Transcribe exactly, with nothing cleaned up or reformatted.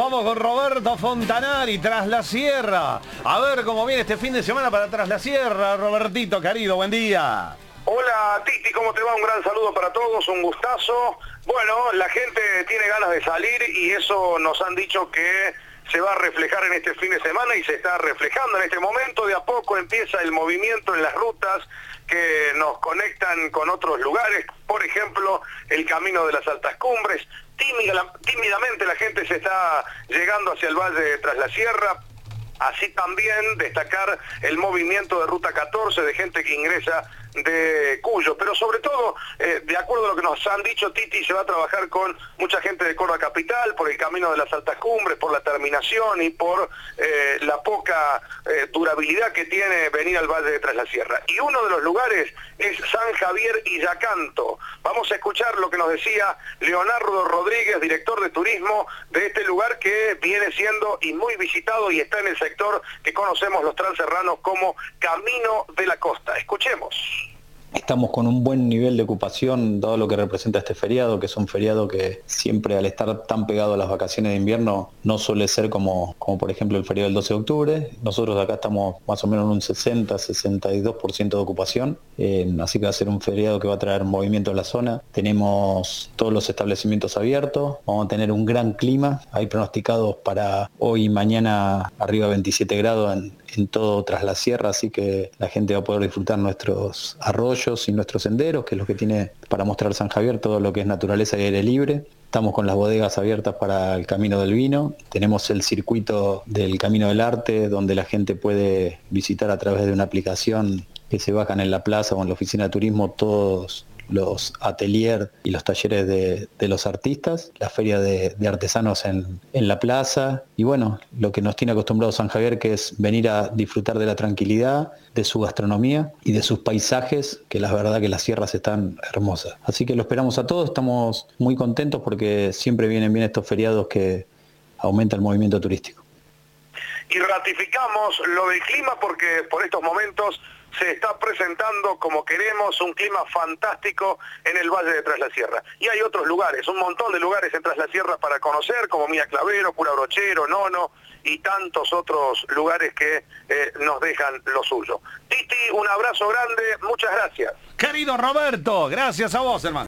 Vamos con Roberto Fontanari, Tras la Sierra. A ver cómo viene este fin de semana para Tras la Sierra. Robertito, querido, buen día. Hola Titi, ¿cómo te va? Un gran saludo para todos, un gustazo. Bueno, la gente tiene ganas de salir y eso nos han dicho que se va a reflejar en este fin de semana y se está reflejando en este momento. De a poco empieza el movimiento en las rutas que nos conectan con otros lugares, por ejemplo, el Camino de las Altas Cumbres. Tímida, tímidamente la gente se está llegando hacia el Valle de Tras la Sierra. Así también destacar el movimiento de Ruta catorce de gente que ingresa de Cuyo, pero sobre todo, eh, de acuerdo a lo que nos han dicho, Titi, se va a trabajar con mucha gente de Córdoba Capital, por el Camino de las Altas Cumbres, por la terminación y por eh, la poca eh, durabilidad que tiene venir al Valle de Tras la Sierra. Y uno de los lugares es San Javier y Yacanto. Vamos a escuchar lo que nos decía Leonardo Rodríguez, director de turismo de este lugar que viene siendo y muy visitado y está en el sector que conocemos los transerranos como Camino de la Costa. Escuchemos. Estamos con un buen nivel de ocupación, dado lo que representa este feriado, que es un feriado que siempre al estar tan pegado a las vacaciones de invierno no suele ser como, como por ejemplo el feriado del doce de octubre. Nosotros acá estamos más o menos en un sesenta a sesenta y dos por ciento de ocupación, eh, así que va a ser un feriado que va a traer movimiento en la zona. Tenemos todos los establecimientos abiertos, vamos a tener un gran clima, hay pronosticados para hoy y mañana arriba de veintisiete grados en, en todo Tras la Sierra, así que la gente va a poder disfrutar nuestros arroyos y nuestros senderos, que es lo que tiene para mostrar San Javier, todo lo que es naturaleza y aire libre. Estamos con las bodegas abiertas para el Camino del Vino, tenemos el circuito del Camino del Arte, donde la gente puede visitar a través de una aplicación que se bajan en la plaza o en la oficina de turismo todos los ateliers y los talleres de, de los artistas, la feria de, de artesanos en, en la plaza y bueno, lo que nos tiene acostumbrado San Javier, que es venir a disfrutar de la tranquilidad, de su gastronomía y de sus paisajes, que la verdad que las sierras están hermosas. Así que lo esperamos a todos, estamos muy contentos porque siempre vienen bien estos feriados que aumentan el movimiento turístico. Y ratificamos lo del clima porque por estos momentos se está presentando como queremos un clima fantástico en el Valle de Tras la Sierra. Y hay otros lugares, un montón de lugares en Tras la Sierra para conocer, como Mía Clavero, Cura Brochero, Nono y tantos otros lugares que eh, nos dejan lo suyo. Titi, un abrazo grande, muchas gracias. Querido Roberto, gracias a vos, hermano.